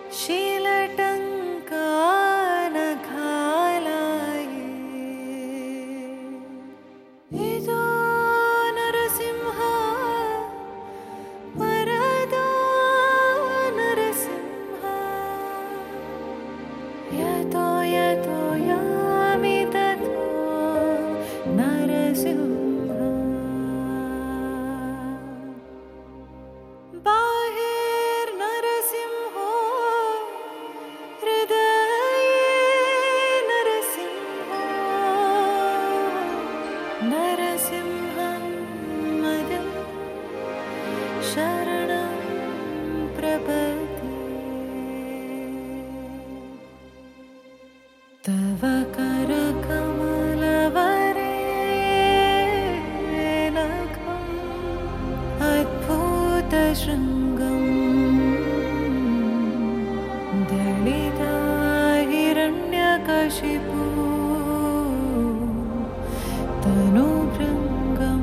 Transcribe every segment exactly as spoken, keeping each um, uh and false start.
शीलटङ्कानघालाये इदो नरसिंह वरदो नरसिंह यतो यतो यामि ततो नरसिंह बाहिर्नरसिंहो हृदये नरसिंहो नरसिंहं मदं शरणं प्रपद्ये तव करकमलवरे नखम् अद्भुतशृङ्गम् दलिता हिरण्यकशिपु तनुभृङ्गम्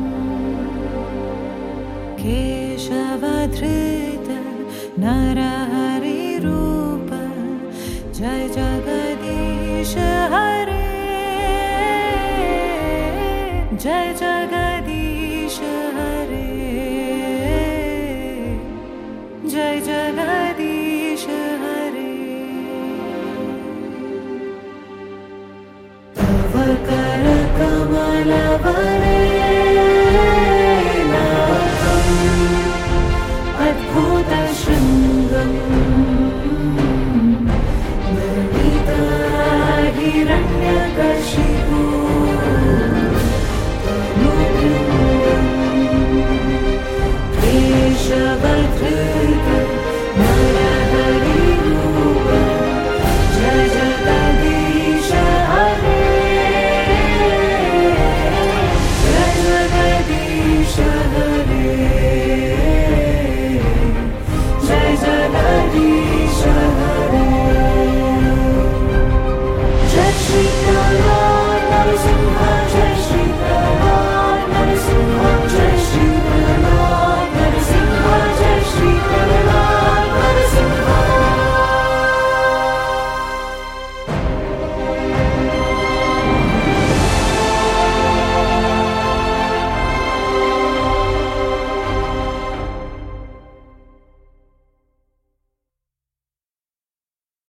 केशवधृत नरहरिरूप जय जगदीश हरे जय जगदीश हरे जय जगदीश हरे तव करकमलव